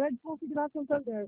crédito consignado Santander.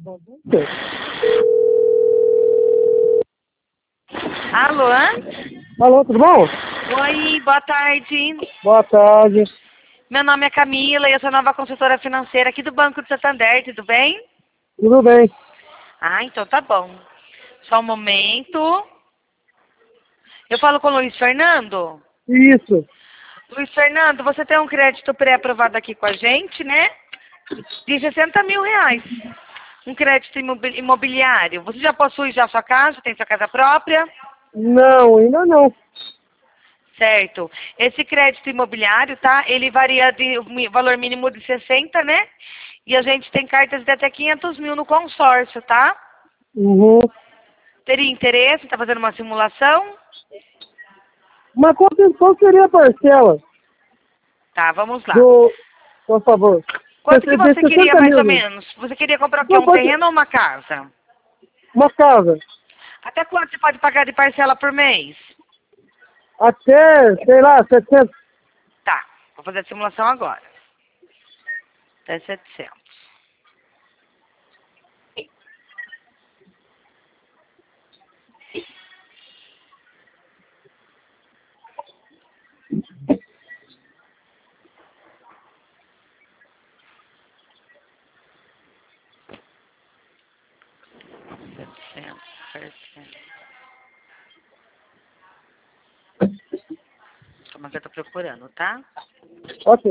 Alô? Alô, tudo bom? Oi, boa tarde. Boa tarde. Meu nome é Camila e eu sou nova consultora financeira aqui do Banco de Santander, tudo bem? Tudo bem. Ah, então tá bom. Só um momento. Eu falo com o Luiz Fernando? Isso. Luiz Fernando, você tem um crédito pré-aprovado aqui com a gente, né? De 60 mil reais. Um crédito imobiliário. Você já possui já sua casa? Tem sua casa própria? Não, ainda não. Certo. Esse crédito imobiliário, tá? Ele varia de valor mínimo de 60, né? E a gente tem cartas de até 500 mil no consórcio, tá? Uhum. Teria interesse? Tá fazendo uma simulação? Mas qual seria a parcela Tá, vamos lá. por favor? Quanto que você queria 60 mais mil, ou né? menos? Você queria comprar o quê? Não, Um pode... terreno ou uma casa? Uma casa. Até quanto você pode pagar de parcela por mês? Até, sei lá, 700. Tá, vou fazer a simulação agora. Até 700. Como eu tô procurando, tá? Ok.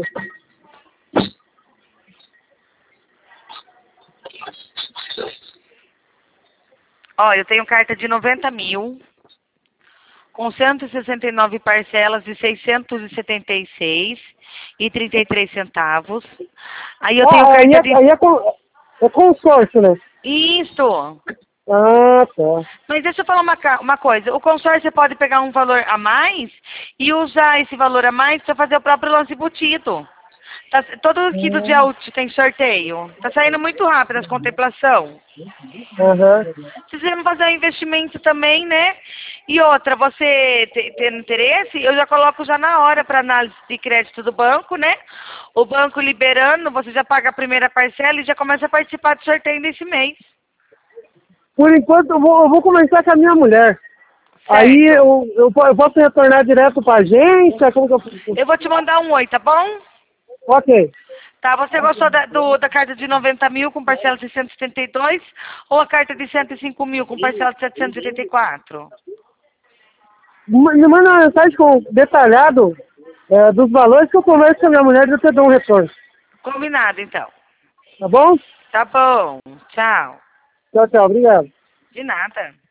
Ó, eu tenho carta de 90 mil, com 169 parcelas de 676,33 centavos. Aí eu tenho carta de... Aí é consórcio, né? Isso! Ah, tá. Mas deixa eu falar uma coisa. O consórcio você pode pegar um valor a mais e usar esse valor a mais para fazer o próprio lance embutido. Tá, todo quinto dia útil tem sorteio. Tá saindo muito rápido as contemplação. Aham. Se você fazer um investimento também, né? E outra, você tendo interesse, eu já coloco já na hora para análise de crédito do banco, né? O banco liberando, você já paga a primeira parcela e já começa a participar do sorteio nesse mês. Por enquanto, eu vou começar com a minha mulher. Certo. Aí eu posso retornar direto pra agência? Como que eu... Eu vou te mandar um oi, tá bom? Ok. Tá, você gostou da carta de 90 mil com parcela de 172 ou a carta de 105 mil com parcela de 784? Me manda uma mensagem detalhado dos valores que eu converso com a minha mulher e eu te dou um retorno. Combinado, então. Tá bom? Tá bom. Tchau. Tchau, tchau. Obrigado. De nada.